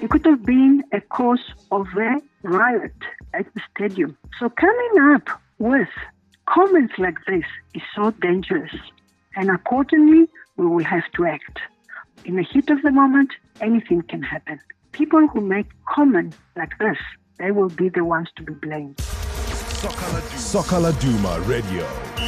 It could have been a cause of a riot at the stadium. So coming up with comments like this is so dangerous. And accordingly, we will have to act. In the heat of the moment, anything can happen. People who make comments like this, they will be the ones to be blamed. Soca Laduma Radio.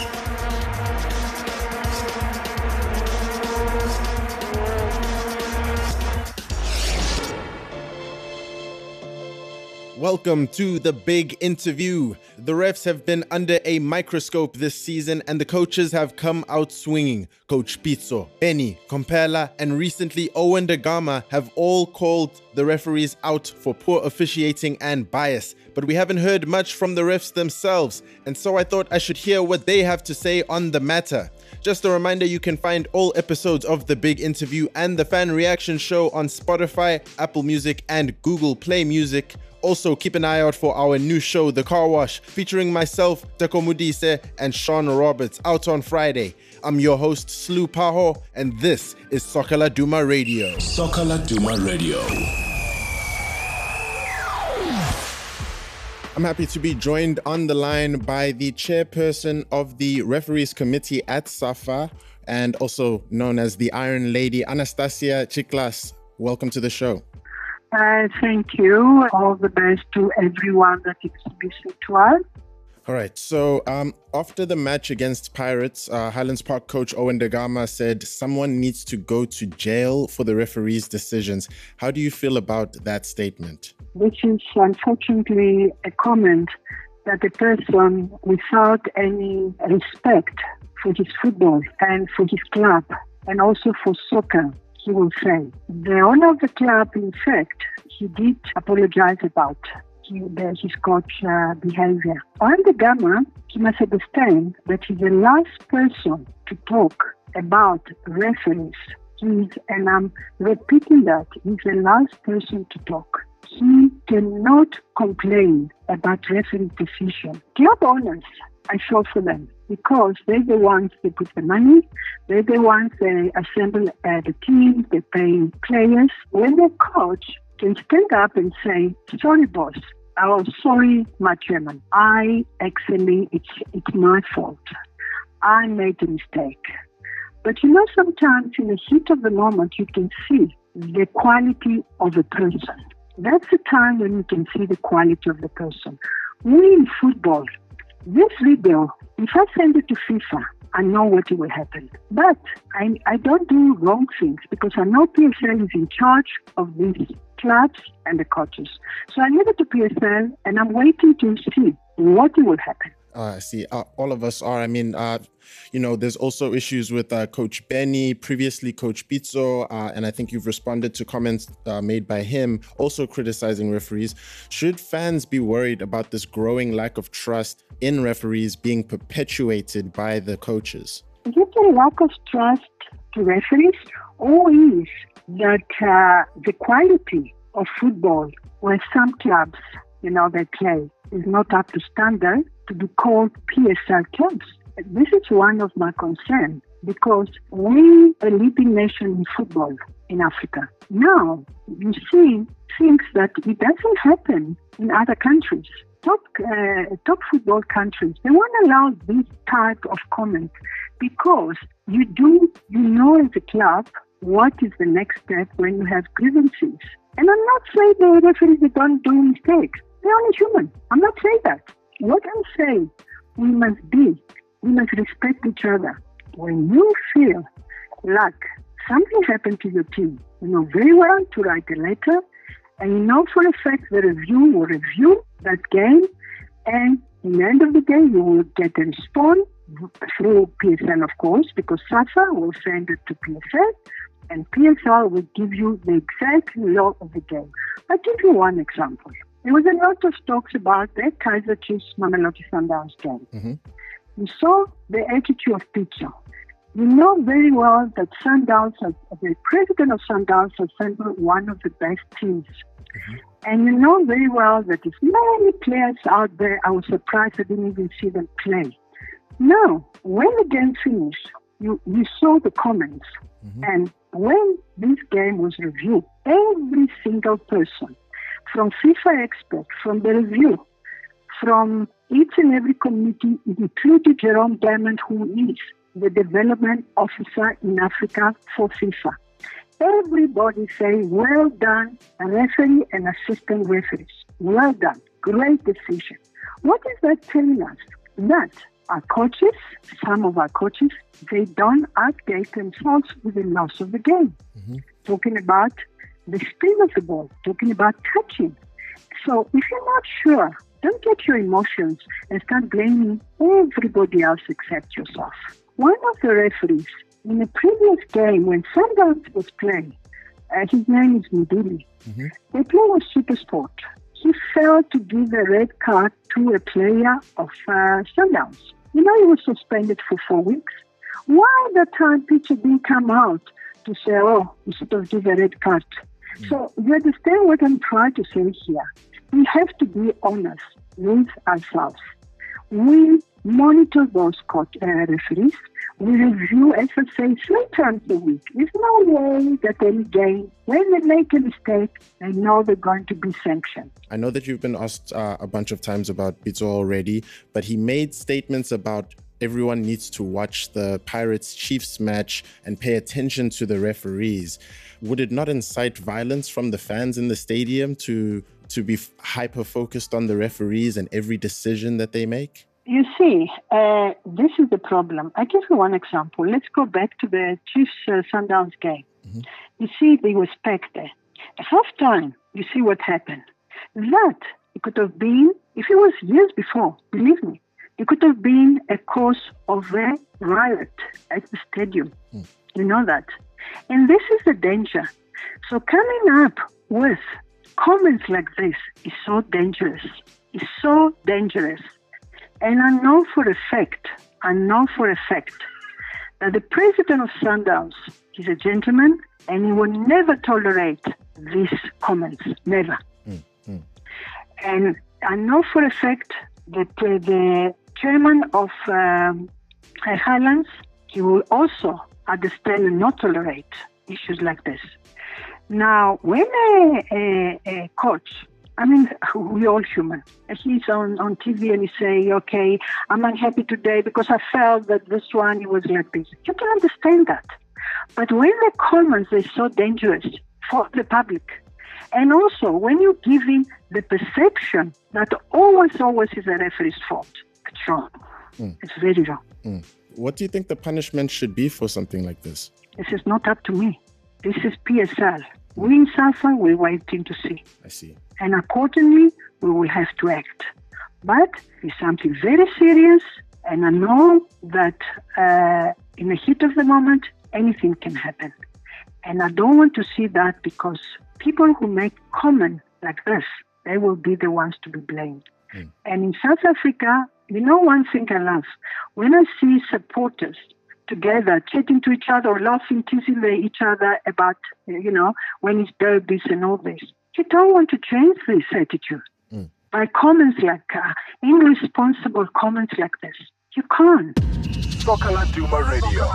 Welcome to the big interview. The refs have been under a microscope this season and the coaches have come out swinging. Coach Pitso, Benny, Kompela and recently Owen Da Gama have all called the referees out for poor officiating and bias. But we haven't heard much from the refs themselves, and so I thought I should hear what they have to say on the matter. Just a reminder, you can find all episodes of The Big Interview and the Fan Reaction Show on Spotify, Apple Music and Google Play Music. Also, keep an eye out for our new show, The Car Wash, featuring myself, Teko Modise, and Sean Roberts, out on Friday. I'm your host, Slu Paho, and this is Soca Laduma Radio. Soca Laduma Radio. I'm happy to be joined on the line by the chairperson of the referees committee at SAFA, and also known as the Iron Lady, Anastasia Chiklas. Welcome to the show. Thank you. All the best to everyone that is listening to us. All right. So after the match against Pirates, Highlands Park coach Owen Da Gama said someone needs to go to jail for the referees' decisions. How do you feel about that statement? Which is unfortunately a comment that a person without any respect for his football and for his club and also for soccer, he will say. The owner of the club, in fact, he did apologize about his coach behavior. Owen Da Gama, he must understand that he's the last person to talk about referees. And I'm repeating that, he's the last person to talk. He cannot complain about referee decision. Club owners, I feel for them because they're the ones that put the money, they're the ones that assemble the teams, they pay players. When the coach can stand up and say, sorry boss, oh sorry my chairman, it's my fault. I made a mistake. But sometimes in the heat of the moment you can see the quality of a person. That's the time when you can see the quality of the person. We in football, this video, if I send it to FIFA, I know what will happen. But I don't do wrong things because I know PSL is in charge of these clubs and the coaches. So I leave it to PSL and I'm waiting to see what will happen. I see. All of us are. I mean, there's also issues with Coach Benny, previously Coach Pitso, and I think you've responded to comments made by him, also criticizing referees. Should fans be worried about this growing lack of trust in referees being perpetuated by the coaches? Is it a lack of trust to referees, or is that the quality of football where some clubs, they play is not up to standard to be called PSL clubs? This is one of my concerns because we are a leading nation in football in Africa. Now, you see things that it doesn't happen in other countries. Top football countries, they won't allow this type of comment because you know as a club what is the next step when you have grievances. And I'm not saying the referees don't do mistakes. They're only human. I'm not saying that. What I'm saying, we must respect each other. When you feel like something happened to your team, you know very well to write a letter, and you know for a fact the review will review that game, and in the end of the day, you will get a response through PSL, of course, because SAFA will send it to PSL, and PSL will give you the exact law of the game. I'll give you one example. There was a lot of talks about the Kaiser Chiefs Mamelodi Sundowns game. Mm-hmm. You saw the attitude of Pitso. You know very well that Sundowns, the president of Sundowns, assembled one of the best teams. Mm-hmm. And you know very well that there's many players out there. I was surprised I didn't even see them play. Now, when the game finished, you saw the comments. And when this game was reviewed, every single person, from FIFA expert, from the review, from each and every committee, including Jerome Diamond, who is the development officer in Africa for FIFA. Everybody say, well done, referee and assistant referees. Well done. Great decision. What is that telling us? That our coaches, some of our coaches, they don't update themselves with the loss of the game. Talking about the speed of the ball, talking about touching. So if you're not sure, don't get your emotions and start blaming everybody else except yourself. One of the referees in a previous game when Sundowns was playing, his name is Muduli, they play with SuperSport. He failed to give a red card to a player of Sundowns. He was suspended for 4 weeks. Why that time Peter didn't come out to say, oh, you should have given a red card? So you understand what I'm trying to say here. We have to be honest with ourselves. We monitor those referees. We review SSA 3 times a week. There's no way that any game, when they make a mistake, they know they're going to be sanctioned. I know that you've been asked a bunch of times about Pitso already, but he made statements about everyone needs to watch the Pirates-Chiefs match and pay attention to the referees. Would it not incite violence from the fans in the stadium to be hyper-focused on the referees and every decision that they make? You see, this is the problem. I give you one example. Let's go back to the Chiefs Sundowns game. You see, there was pack there. At halftime, you see what happened. That, it could have been, if it was years before, believe me, it could have been a cause of a riot at the stadium. You know that. And this is the danger. So coming up with comments like this is so dangerous. It's so dangerous. And I know for a fact that the president of Sundowns is a gentleman and he will never tolerate these comments. Never. And I know for a fact that the chairman of Highlands, he will also understand and not tolerate issues like this. Now, when a coach, I mean, we're all human. He's on TV and he say, okay, I'm unhappy today because I felt that this one, he was like this. You can understand that. But when the comments are so dangerous for the public, and also when you're giving the perception that always is a referee's fault, it's wrong. It's very wrong. What do you think the punishment should be for something like this? This is not up to me. This is PSL. We in SAFA, we're waiting to see. I see. And accordingly, we will have to act. But it's something very serious, and I know that in the heat of the moment, anything can happen. And I don't want to see that because people who make comment like this, they will be the ones to be blamed. And in South Africa, you know one thing I love? When I see supporters together, chatting to each other or laughing, teasing each other about, when it's derbies and all this. You don't want to change this attitude by comments like, irresponsible comments like this. You can't. Soccer Laduma Radio.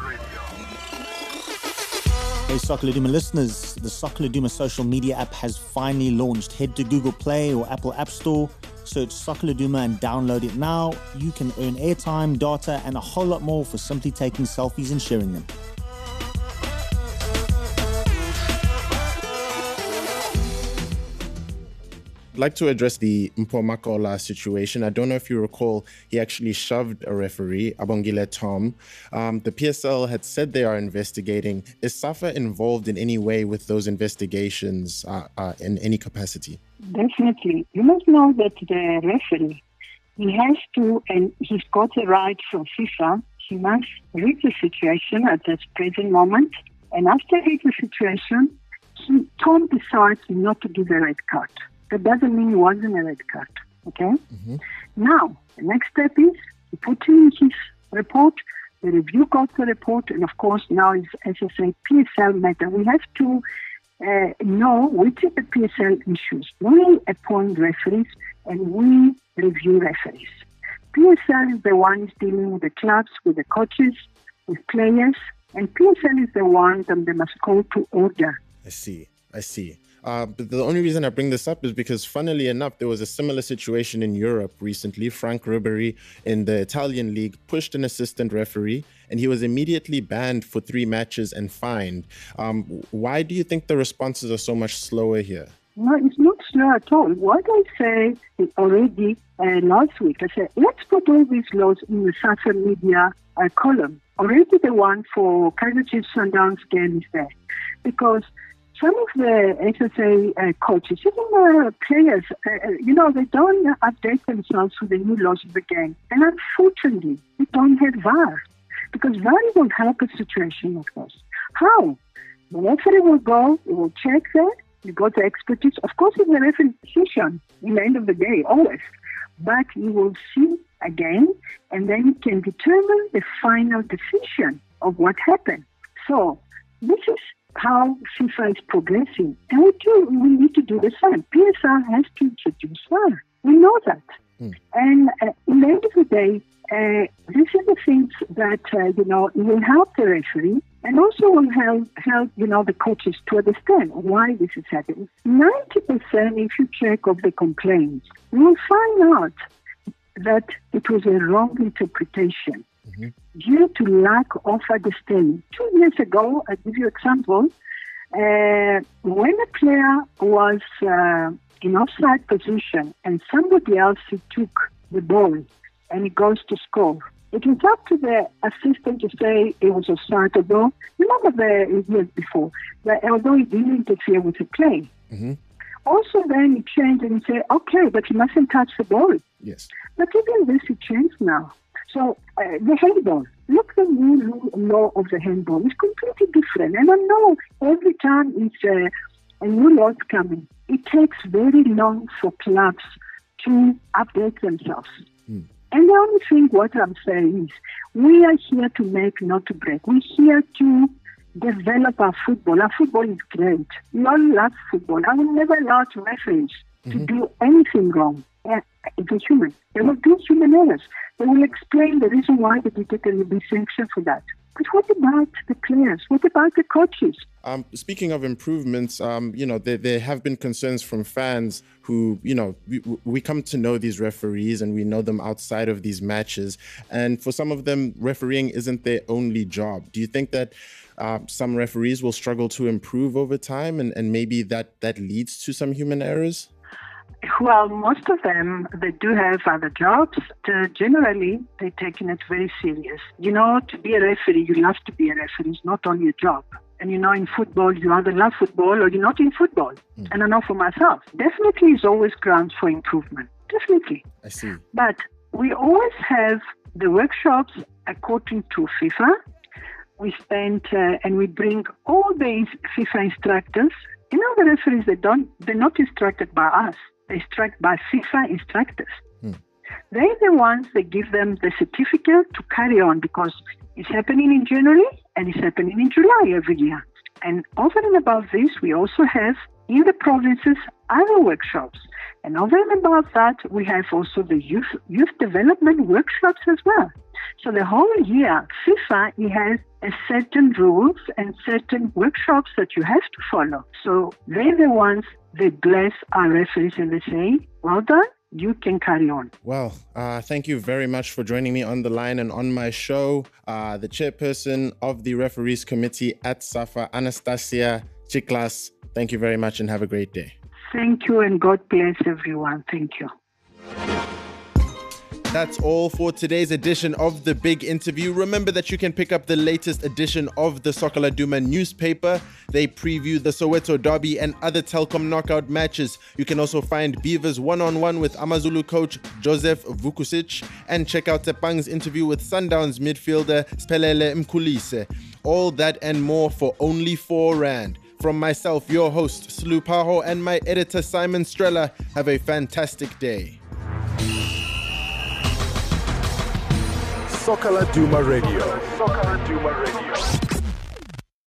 Hey Soccer Laduma listeners, the Soccer Laduma social media app has finally launched. Head to Google Play or Apple App Store, search Soccer Laduma and download it now. You can earn airtime, data and a whole lot more for simply taking selfies and sharing them. I'd like to address the Mpomakola situation. I don't know if you recall, he actually shoved a referee, Abongile Tom. The PSL had said they are investigating. Is SAFA involved in any way with those investigations in any capacity? Definitely. You must know that the referee, he has to, and he's got a right from FIFA, he must read the situation at this present moment. And after reading the situation, Tom decides not to give a red card. That doesn't mean it wasn't a red card, okay? Now, the next step is he put in his report, the review got the report, and of course now it's, as I say, PSL matter. We have to know which is the PSL issues. We appoint referees and we review referees. PSL is the one who's dealing with the clubs, with the coaches, with players, and PSL is the one that they must call to order. I see. But the only reason I bring this up is because, funnily enough, there was a similar situation in Europe recently. Frank Ribery in the Italian league pushed an assistant referee, and he was immediately banned for 3 matches and fined. Why do you think the responses are so much slower here? No, it's not slow at all. What I say already last week, I said, let's put all these laws in the social media column. Already the one for Kaizer Chiefs Sundowns game is there. Because some of the SSA coaches, even players, they don't update themselves with the new laws of the game. And unfortunately, we don't have VAR. Because VAR will help a situation like this. How? The referee will go, he will check that, he got the expertise. Of course, it's the referee's decision in the end of the day, always. But he will see again, and then he can determine the final decision of what happened. So, this is how FIFA is progressing. And we need to do the same. PSR has to introduce VAR. We know that. And in the end of the day, these are the things that, will help the referee and also will help the coaches to understand why this is happening. 90%, if you check of the complaints, you will find out that it was a wrong interpretation due to lack of understanding. 2 years ago, I'll give you an example, when a player was in offside position and somebody else took the ball and he goes to score, it was up to the assistant to say it was offside, although, remember the years before, that although he didn't interfere with the play. Also then he changed and he said, okay, but he mustn't touch the ball. Yes. But even this, it changed now. So the handball, look the new law of the handball. It's completely different. And I know every time it's a new law coming, it takes very long for clubs to update themselves. And the only thing what I'm saying is we are here to make, not to break. We're here to develop our football. Our football is great. We all love football. I will never allow referees to do anything wrong. It's a human. They will do human errors. They will explain the reason why they did it and will be sanctioned for that. But what about the players? What about the coaches? Speaking of improvements, there have been concerns from fans who, we come to know these referees and we know them outside of these matches. And for some of them, refereeing isn't their only job. Do you think that some referees will struggle to improve over time and maybe that leads to some human errors? Well, most of them, they do have other jobs. Generally, they're taking it very serious. To be a referee, you love to be a referee. It's not only a job. And in football, you either love football or you're not in football. And I know for myself, definitely is always grounds for improvement. Definitely. I see. But we always have the workshops according to FIFA. We spend and we bring all the FIFA instructors. The referees, they're not instructed by us. They're instructed by FIFA instructors. They're the ones that give them the certificate to carry on because it's happening in January and it's happening in July every year. And over and above this, we also have in the provinces other workshops. And over and above that, we have also the youth development workshops as well. So the whole year, FIFA, it has a certain rules and certain workshops that you have to follow. So they're the ones that bless our referees and they say, well done, you can carry on. Well, thank you very much for joining me on the line and on my show. The chairperson of the referees committee at SAFA, Anastasia Chiklas. Thank you very much and have a great day. Thank you and God bless everyone. Thank you. That's all for today's edition of The Big Interview. Remember that you can pick up the latest edition of the Soccer Laduma newspaper. They preview the Soweto Derby and other Telkom knockout matches. You can also find Beaver's one-on-one with Amazulu coach Joseph Vukusic and check out Tepang's interview with Sundowns midfielder Spelele Mkulise. All that and more for only R4. From myself, your host, Slu Paho, and my editor, Simon Strella, have a fantastic day. Soccer Laduma Radio.